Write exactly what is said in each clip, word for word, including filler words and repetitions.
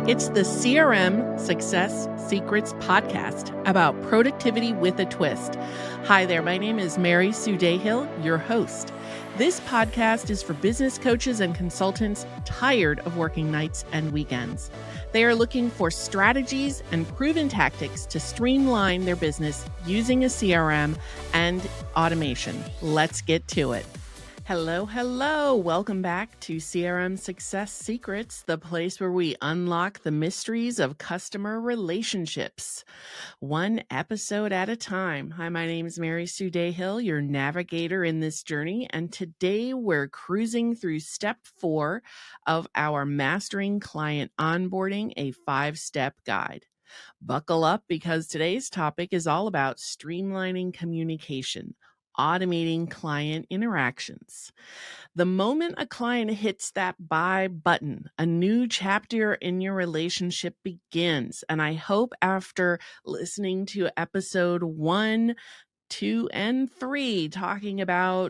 It's the C R M Success Secrets podcast about productivity with a twist. Hi there, my name is Mary Sue Dayhill, your host. This podcast is for business coaches and consultants tired of working nights and weekends. They are looking for strategies and proven tactics to streamline their business using a C R M and automation. Let's get to it. Hello, hello. Welcome back to C R M Success Secrets, the place where we unlock the mysteries of customer relationships, one episode at a time. Hi, my name is Mary Sue Dayhill, your navigator in this journey, and today we're cruising through step four of our Mastering Client Onboarding, a five-step guide. Buckle up because today's topic is all about streamlining communication, automating client interactions. The moment a client hits that buy button, a new chapter in your relationship begins. And I hope after listening to episode one, two, and three, talking about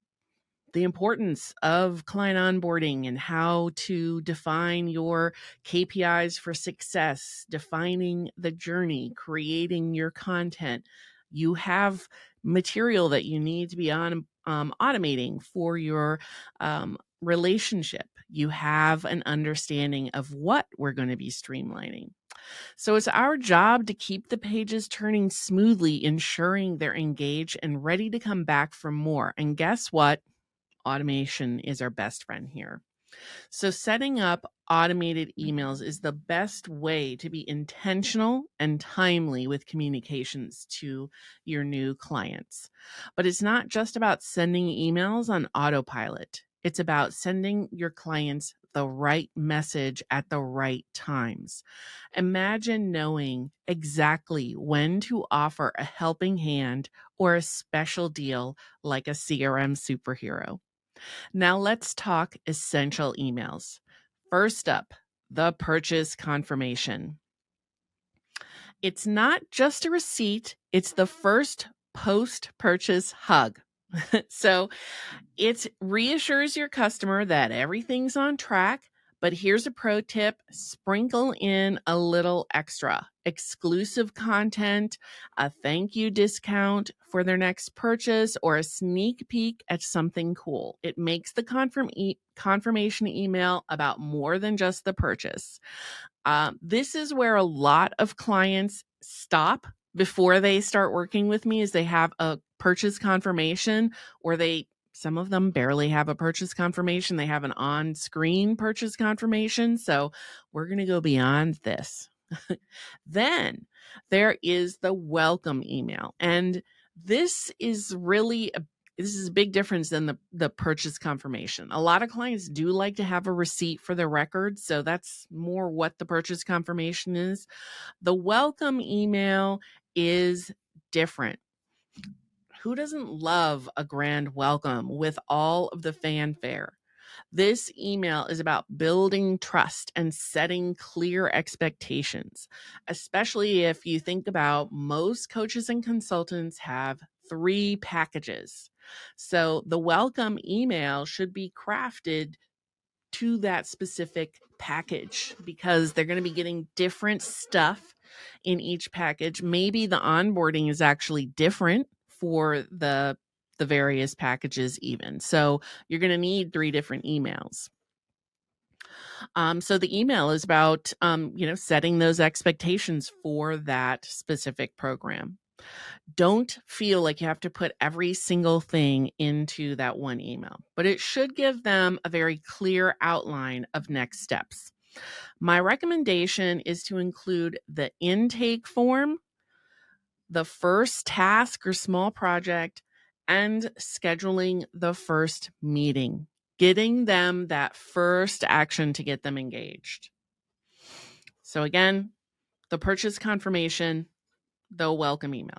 the importance of client onboarding and how to define your K P Is for success, defining the journey, creating your content, you have material that you need to be on um, automating for your um, relationship. You have an understanding of what we're going to be streamlining. So it's our job to keep the pages turning smoothly, ensuring they're engaged and ready to come back for more. And guess what? Automation is our best friend here. So setting up automated emails is the best way to be intentional and timely with communications to your new clients. But it's not just about sending emails on autopilot. It's about sending your clients the right message at the right times. Imagine knowing exactly when to offer a helping hand or a special deal like a C R M superhero. Now let's talk essential emails. First up, the purchase confirmation. It's not just a receipt, it's the first post-purchase hug. So it reassures your customer that everything's on track. But here's a pro tip, sprinkle in a little extra, exclusive content, a thank you discount for their next purchase, or a sneak peek at something cool. It makes the confirm e- confirmation email about more than just the purchase. Um, this is where a lot of clients stop before they start working with me, is they have a purchase confirmation, or they Some of them barely have a purchase confirmation. They have an on-screen purchase confirmation. So we're going to go beyond this. Then there is the welcome email. And this is really a This is a big difference than the, the purchase confirmation. A lot of clients do like to have a receipt for their records. So that's more what the purchase confirmation is. The welcome email is different. Who doesn't love a grand welcome with all of the fanfare? This email is about building trust and setting clear expectations, especially if you think about most coaches and consultants have three packages. So the welcome email should be crafted to that specific package because they're going to be getting different stuff in each package. Maybe the onboarding is actually different for the the various packages even. So you're going to need three different emails. Um, so the email is about, um, you know, setting those expectations for that specific program. Don't feel like you have to put every single thing into that one email, but it should give them a very clear outline of next steps. My recommendation is to include the intake form, the first task or small project, and scheduling the first meeting, getting them that first action to get them engaged. So again, the purchase confirmation, the welcome email.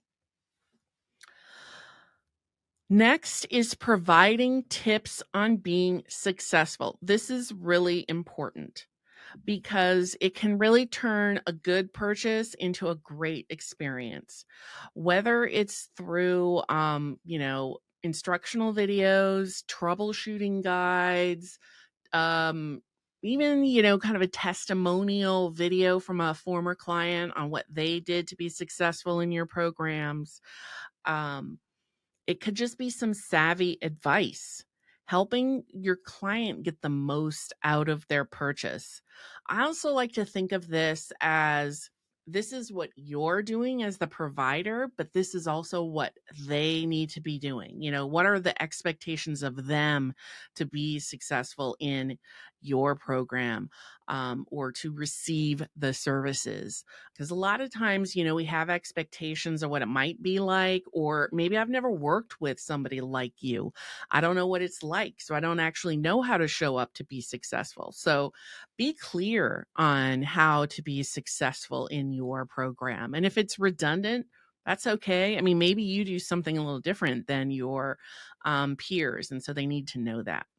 Next is providing tips on being successful. This is really important because it can really turn a good purchase into a great experience. Whether it's through, um, you know, instructional videos, troubleshooting guides, um, even, you know, kind of a testimonial video from a former client on what they did to be successful in your programs. Um, it could just be some savvy advice, helping your client get the most out of their purchase. I also like to think of this as this is what you're doing as the provider, but this is also what they need to be doing. You know, what are the expectations of them to be successful in your program, um, or to receive the services? Because a lot of times, you know, we have expectations of what it might be like, or maybe I've never worked with somebody like you. I don't know what it's like, so I don't actually know how to show up to be successful. So be clear on how to be successful in your program. And if it's redundant, that's okay. I mean, maybe you do something a little different than your um, peers, and so they need to know that.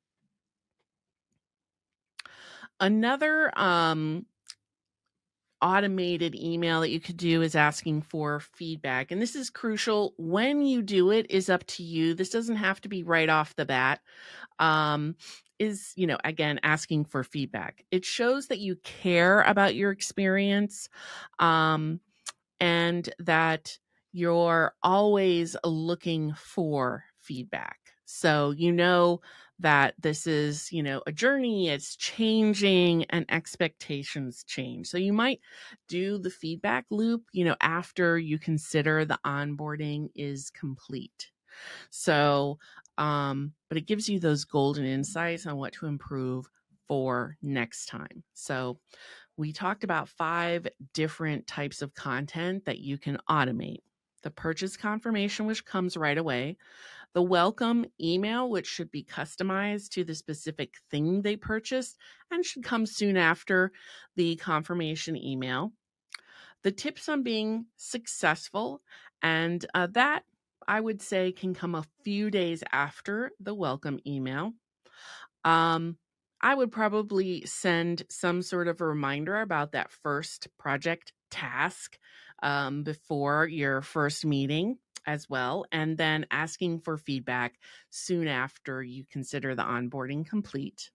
Another um, automated email that you could do is asking for feedback. And this is crucial. When you do it is up to you. This doesn't have to be right off the bat. Um, is, you know, again, asking for feedback. It shows that you care about your experience, um, and that you're always looking for feedback. So, you know, that this is, you know, a journey, it's changing, and expectations change. So you might do the feedback loop, you know, after you consider the onboarding is complete. So, um, but it gives you those golden insights on what to improve for next time. So we talked about five different types of content that you can automate. The purchase confirmation, which comes right away. The welcome email, which should be customized to the specific thing they purchased and should come soon after the confirmation email. The tips on being successful, and uh, that I would say can come a few days after the welcome email. Um, I would probably send some sort of a reminder about that first project task um, before your first meeting as well, and then asking for feedback soon after you consider the onboarding complete.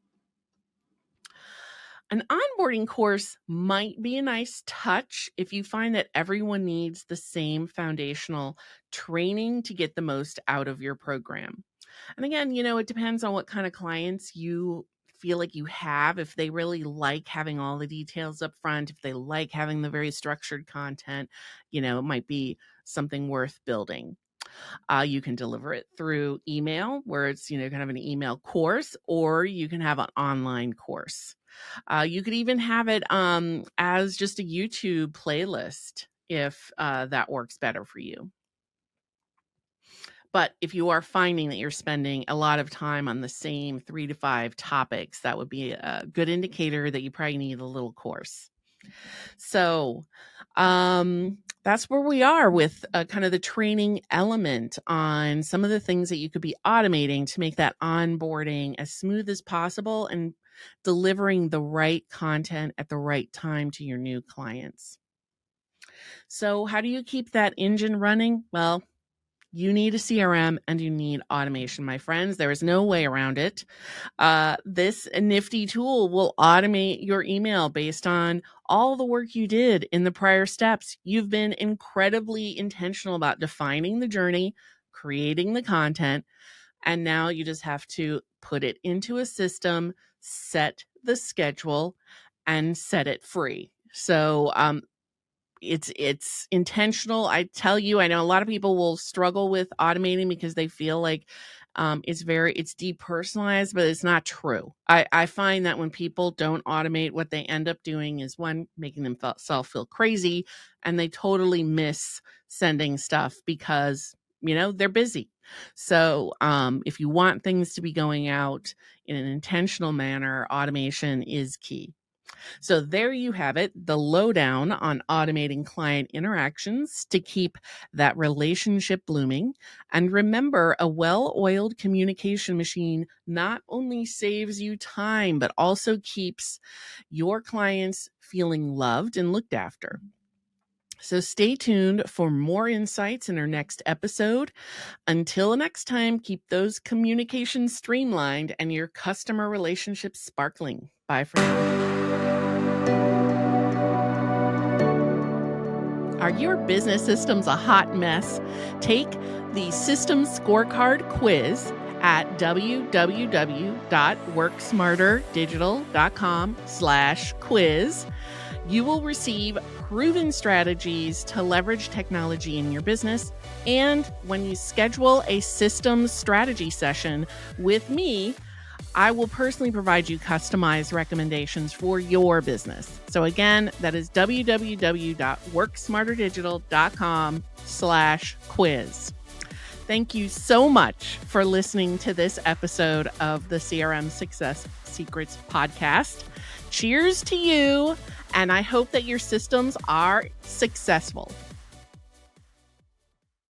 An onboarding course might be a nice touch if you find that everyone needs the same foundational training to get the most out of your program. And again, you know, it depends on what kind of clients you feel like you have. If they really like having all the details up front, if they like having the very structured content, you know, it might be something worth building. Uh, you can deliver it through email, where it's, you know, kind of an email course, or you can have an online course. Uh, you could even have it um, as just a YouTube playlist if uh, that works better for you. But if you are finding that you're spending a lot of time on the same three to five topics, that would be a good indicator that you probably need a little course. So um, that's where we are with uh, kind of the training element on some of the things that you could be automating to make that onboarding as smooth as possible and delivering the right content at the right time to your new clients. So how do you keep that engine running? Well, you need a C R M and you need automation, my friends. There is no way around it. Uh, this nifty tool will automate your email based on all the work you did in the prior steps. You've been incredibly intentional about defining the journey, creating the content, and now you just have to put it into a system, set the schedule, and set it free. So, um, It's it's intentional. I tell you, I know a lot of people will struggle with automating because they feel like um, it's very it's depersonalized, but it's not true. I, I find that when people don't automate, what they end up doing is, one, making themselves feel crazy, and they totally miss sending stuff because, you know, they're busy. So um, if you want things to be going out in an intentional manner, automation is key. So there you have it, the lowdown on automating client interactions to keep that relationship blooming. And remember, a well-oiled communication machine not only saves you time, but also keeps your clients feeling loved and looked after. So stay tuned for more insights in our next episode. Until next time, keep those communications streamlined and your customer relationships sparkling. Bye for now. Are your business systems a hot mess? Take the Systems Scorecard quiz at www.worksmarterdigital.com slash quiz. You will receive proven strategies to leverage technology in your business. And when you schedule a systems strategy session with me, I will personally provide you customized recommendations for your business. So again, that is www.worksmarterdigital.com slash quiz. Thank you so much for listening to this episode of the C R M Success Secrets podcast. Cheers to you, and I hope that your systems are successful.